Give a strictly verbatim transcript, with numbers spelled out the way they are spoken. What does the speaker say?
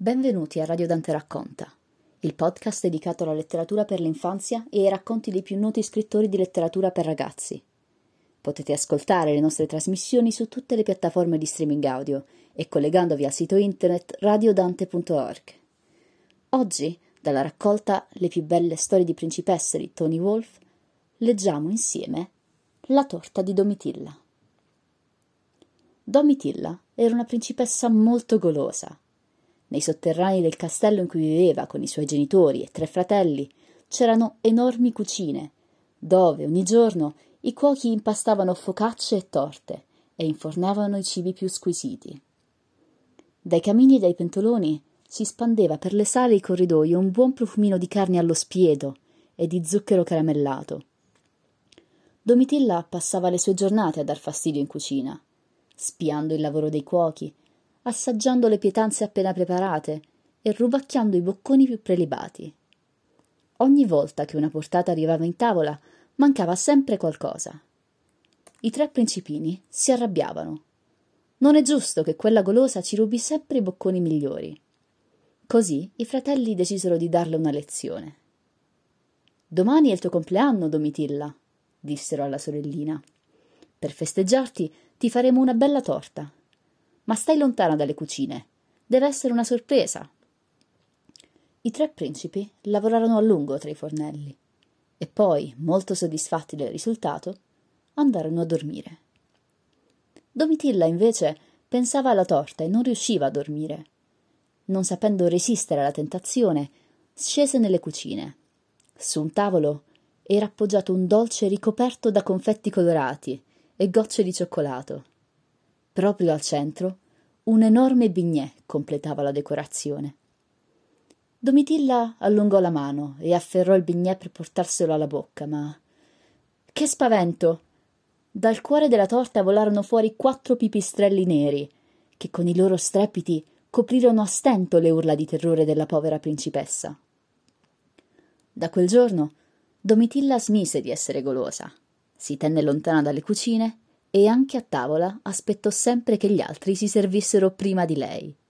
Benvenuti a Radio Dante Racconta, il podcast dedicato alla letteratura per l'infanzia e ai racconti dei più noti scrittori di letteratura per ragazzi. Potete ascoltare le nostre trasmissioni su tutte le piattaforme di streaming audio e collegandovi al sito internet radiodante punto org. Oggi, dalla raccolta Le più belle storie di principesse di Tony Wolff, leggiamo insieme La torta di Domitilla. Domitilla era una principessa molto golosa. Nei sotterranei del castello in cui viveva con i suoi genitori e tre fratelli c'erano enormi cucine, dove ogni giorno i cuochi impastavano focacce e torte e infornavano i cibi più squisiti. Dai camini e dai pentoloni si spandeva per le sale e i corridoi un buon profumino di carne allo spiedo e di zucchero caramellato. Domitilla passava le sue giornate a dar fastidio in cucina, spiando il lavoro dei cuochi, assaggiando le pietanze appena preparate e rubacchiando i bocconi più prelibati. Ogni volta che una portata arrivava in tavola, mancava sempre qualcosa. I tre principini si arrabbiavano. Non è giusto che quella golosa ci rubi sempre i bocconi migliori. Così i fratelli decisero di darle una lezione. «Domani è il tuo compleanno, Domitilla», dissero alla sorellina. «Per festeggiarti ti faremo una bella torta. Ma stai lontana dalle cucine. Deve essere una sorpresa». I tre principi lavorarono a lungo tra i fornelli e poi, molto soddisfatti del risultato, andarono a dormire. Domitilla, invece, pensava alla torta e non riusciva a dormire. Non sapendo resistere alla tentazione, scese nelle cucine. Su un tavolo era appoggiato un dolce ricoperto da confetti colorati e gocce di cioccolato. Proprio al centro, un enorme bignè completava la decorazione. Domitilla allungò la mano e afferrò il bignè per portarselo alla bocca, ma... Che spavento! Dal cuore della torta volarono fuori quattro pipistrelli neri, che con i loro strepiti coprirono a stento le urla di terrore della povera principessa. Da quel giorno Domitilla smise di essere golosa, si tenne lontana dalle cucine e anche a tavola aspettò sempre che gli altri si servissero prima di lei.